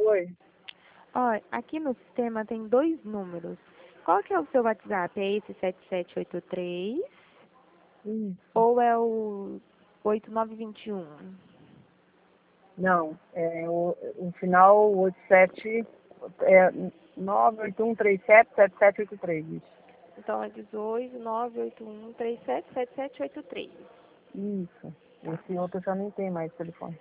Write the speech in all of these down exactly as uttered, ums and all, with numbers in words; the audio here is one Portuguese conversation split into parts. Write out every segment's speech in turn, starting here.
Oi. Olha, aqui no sistema tem dois números. Qual que é o seu WhatsApp? É esse sete sete oito três Hum, ou é o oito nove dois um? não, é o, o final oito sete, é nove oito um três sete sete sete oito três. Isso. Então é dezoito nove oito um três sete sete sete oito três. Isso. Tá. Esse outro já nem tem mais telefone.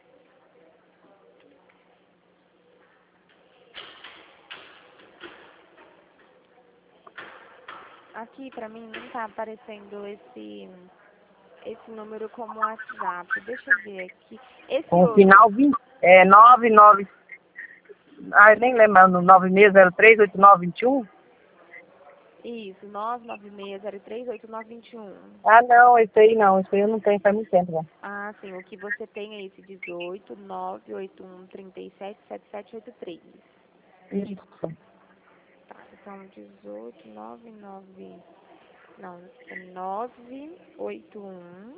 Aqui pra mim não tá aparecendo esse esse número como WhatsApp. Deixa eu ver aqui. Esse Com o outro. final vinte, é nove nove, ah, eu nem lembro, no nove seis zero três oito nove dois um. Isso, nove nove seis zero três oito nove dois um. Ah, não, esse aí não, esse aí eu não tenho faz muito tempo já. Ah, sim. O que você tem é esse dezoito nove oito um três sete sete sete oito três. Isso. Tá, então dezoito nove nove. Não, é nove oito um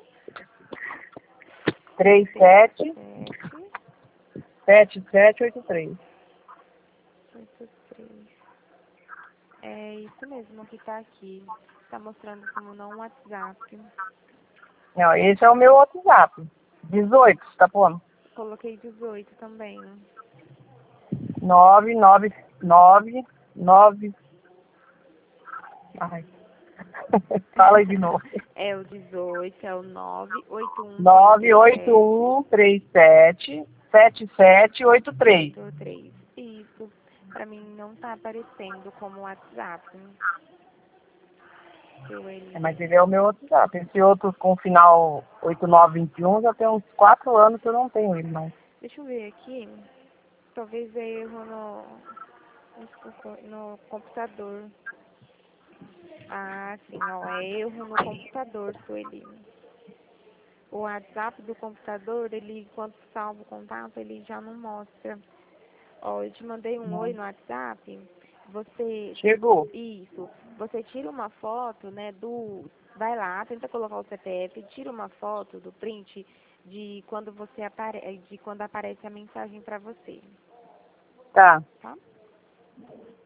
três três sete sete sete sete oito três. oito três. É isso mesmo que tá aqui. Tá mostrando como não WhatsApp. Não, esse é o meu WhatsApp. dezoito, tá pondo? Coloquei dezoito também. nove nove nove nove. Ai. Fala aí de novo. É o dezoito, é o nove oito um três nove oito sete um três sete sete sete oito três. oito três. Isso. Pra mim não tá aparecendo como WhatsApp. Seu É, mas Eli. ele é o meu WhatsApp. Esse outro com final oito nove dois um já tem uns quatro anos que eu não tenho ele mais. Deixa eu ver aqui. Talvez é erro no, no, no computador. Ah, sim, não. É erro no computador, Sueli. O WhatsApp do computador, ele, quando salva o contato, ele já não mostra. Ó, eu te mandei um oi Não. no WhatsApp. Você, Chegou. isso, você tira uma foto, né, do, vai lá, tenta colocar o C P F, tira uma foto do print de quando você apare, de quando aparece a mensagem pra você, Tá. tá?